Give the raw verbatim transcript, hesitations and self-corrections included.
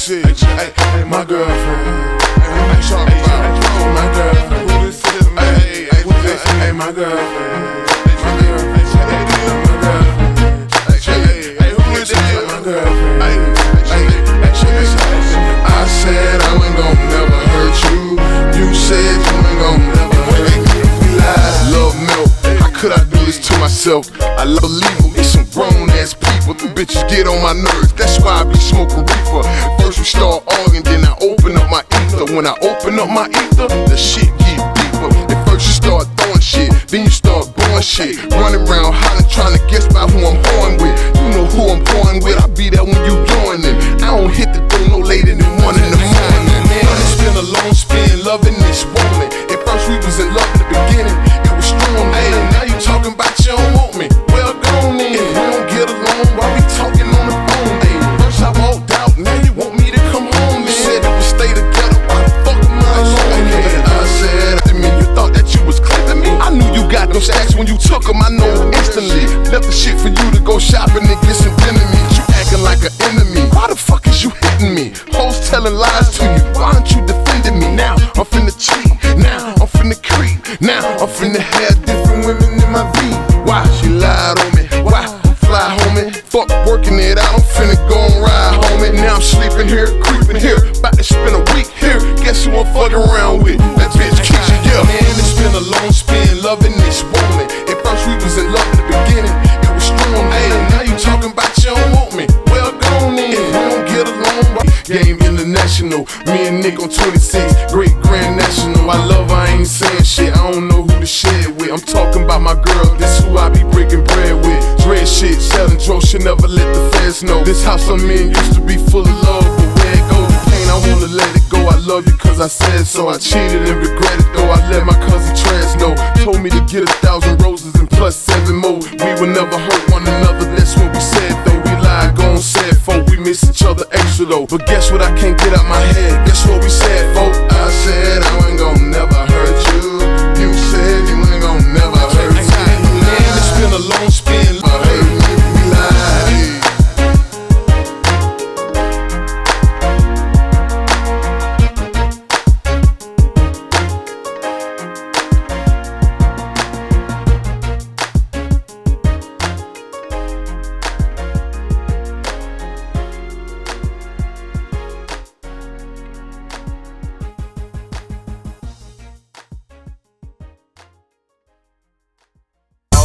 is? Hey, hey, my girlfriend. Hey, talking about my girlfriend. Who this is? Hey, hey, who this? Hey, my girlfriend. My girlfriend. My girlfriend. Hey, hey, who this is? My girlfriend. Hey, hey, hey, I said I wasn't gon' never hurt you. You said you ain't gon' never hurt me. We lied. Love milk. How could I do this to myself? I love believing me some grown ass people. Them bitches get on my nerves. That's why I be smoking reefer. First we start arguing, then I open up my ether. When I open up my ether, the shit get deeper. At first you start throwing shit, then you start blowing shit. Running around hollering, trying to guess by who I'm going with. You know who I'm going with. I be there when you joinin'. I don't hit the door no later than one in the morning. Man, it's been a long spin loving this woman. At first we was in love in the beginning. It was strong, hey, now you talking about you don't want me. Well, go on then. If we don't get along, why we talking on the phone? Hey, first I walked out, now you want me to come home. You said it would stay together, why the fuck am I alone? I said, I mean, you thought that you was clipping me. I knew you got them stacks when you took them, I know instantly. Left the shit for you to go shopping and get some dinner meat. You acting like an enemy. Why the fuck is you hitting me? Hoes telling lies to you. Why aren't you defending me? Now I'm finna cheat. Now I'm finna creep. Now I'm finna have different women in my V. Why she lied on me? Why fly homie? Fuck working it out. I'm finna go and ride homie. Now I'm sleeping here, creeping here, about to spend a week here. Guess who I'm fucking around with? That bitch Keisha. Yeah, man, it's been a long spin loving this woman. At first we was in love in the beginning. It was strong. Hey, now you talking about you don't want me. Well, go on then. If we don't get along, Game International. Me and Nick on twenty-six, great grand national. I love her, I ain't saying shit. I don't know who to share it with. I'm talking about my girl. This who I be breaking bread with. Dread shit, selling drugs, should never let the feds know. This house I'm in used to be full of love, but where it goes, pain, I wanna let it go. I love you cause I said so. I cheated and regret it though. I let my cousin Trans know. Told me to get a thousand roses and plus seven more. We would never hurt one another, that's what we said though. We lied, gone sad folk. We miss each other extra though. But guess what, I can't get out my head. Guess what we said, folks?